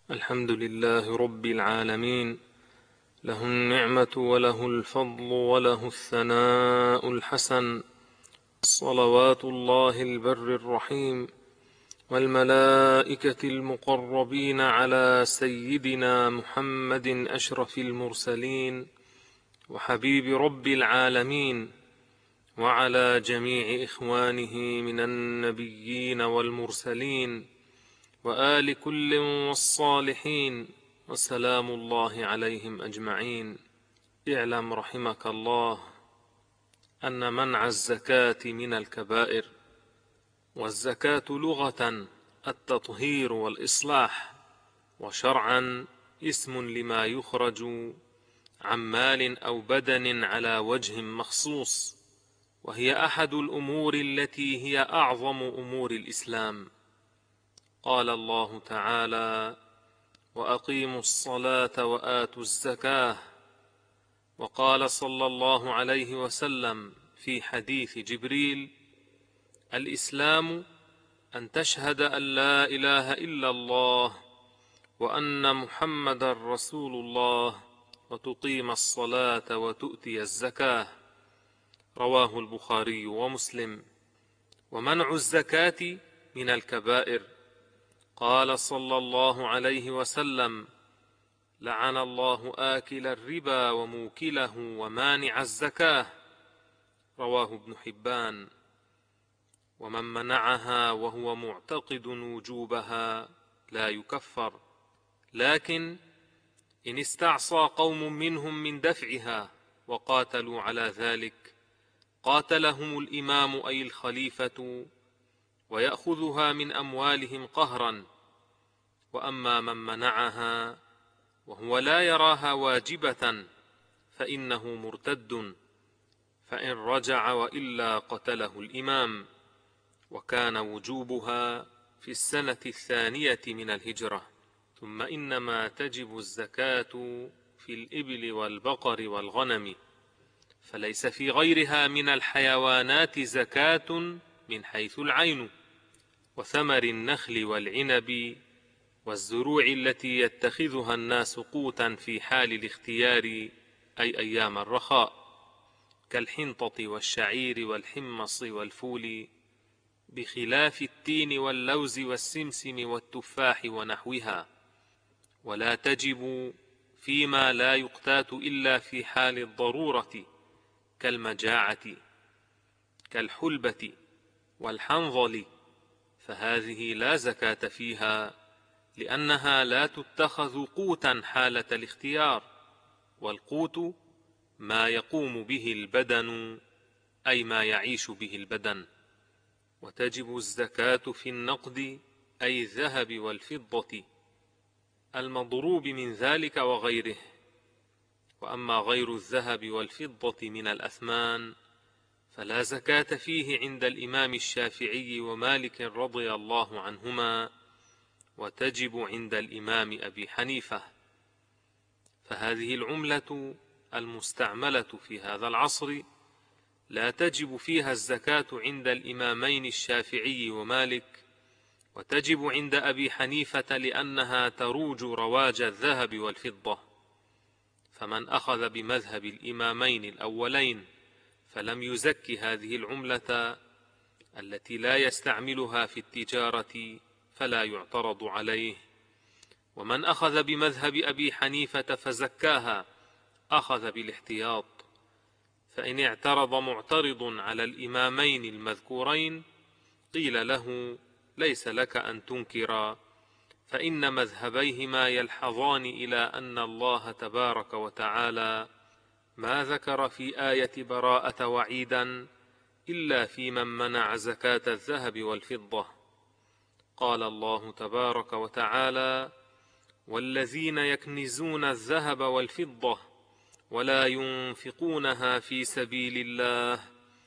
الحمد لله رب العالمين، له النعمة وله الفضل وله الثناء الحسن، صلوات الله البر الرحيم والملائكة المقربين على سيدنا محمد أشرف المرسلين وحبيب رب العالمين، وعلى جميع إخوانه من النبيين والمرسلين وآل كل والصالحين، وسلام الله عليهم أجمعين. اعلم رحمك الله أن منع الزكاة من الكبائر، والزكاة لغة التطهير والإصلاح، وشرعا اسم لما يخرج عن مال أو بدن على وجه مخصوص، وهي أحد الأمور التي هي أعظم أمور الإسلام. قال الله تعالى: وأقيموا الصلاة وآتوا الزكاة. وقال صلى الله عليه وسلم في حديث جبريل: الإسلام أن تشهد أن لا إله إلا الله وأن محمدا رسول الله وتقيم الصلاة وتؤتي الزكاة. رواه البخاري ومسلم. ومنع الزكاة من الكبائر. قال صلى الله عليه وسلم: لعن الله آكل الربا وموكله ومانع الزكاة. رواه ابن حبان. ومن منعها وهو معتقد وجوبها لا يكفر، لكن إن استعصى قوم منهم من دفعها وقاتلوا على ذلك قاتلهم الإمام أي الخليفة ويأخذها من أموالهم قهرا. وأما من منعها وهو لا يراها واجبة فإنه مرتد، فإن رجع وإلا قتله الإمام. وكان وجوبها في السنة 2 من الهجرة. ثم إنما تجب الزكاة في الإبل والبقر والغنم، فليس في غيرها من الحيوانات زكاة من حيث العين، وثمر النخل والعنب والزروع التي يتخذها الناس قوتا في حال الاختيار أي أيام الرخاء، كالحنطة والشعير والحمص والفول، بخلاف التين واللوز والسمسم والتفاح ونحوها. ولا تجب فيما لا يقتات إلا في حال الضرورة، كالمجاعة كالحلبة والحنظل، فهذه لا زكاة فيها لأنها لا تتخذ قوتا حالة الاختيار، والقوت ما يقوم به البدن أي ما يعيش به البدن. وتجب الزكاة في النقد أي الذهب والفضة المضروب من ذلك وغيره. وأما غير الذهب والفضة من الأثمان فلا زكاة فيه عند الإمام الشافعي ومالك رضي الله عنهما، وتجب عند الإمام أبي حنيفة. فهذه العملة المستعملة في هذا العصر لا تجب فيها الزكاة عند الإمامين الشافعي ومالك، وتجب عند أبي حنيفة لأنها تروج رواج الذهب والفضة. فمن أخذ بمذهب الإمامين الأولين فلم يزك هذه العملة التي لا يستعملها في التجارة فلا يعترض عليه. ومن أخذ بمذهب أبي حنيفة فزكاها أخذ بالاحتياط، فإن اعترض معترض على الإمامين المذكورين قيل له: ليس لك أن تنكر، فإن مذهبيهما يلحظان إلى أن الله تبارك وتعالى ما ذكر في آية براءة وعيدا إلا في من منع زكاة الذهب والفضة. قال الله تبارك وتعالى: والذين يكنزون الذهب والفضة ولا ينفقونها في سبيل الله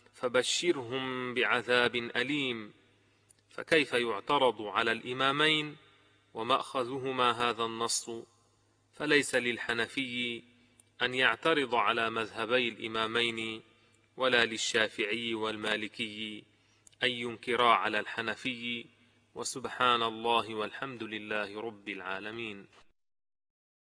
فبشرهم بعذاب أليم. فكيف يعترض على الإمامين ومأخذهما هذا النص؟ فليس للحنفي أن يعترض على مذهبي الإمامين، ولا للشافعي والمالكي أن ينكرا على الحنفي، وسبحان الله والحمد لله رب العالمين.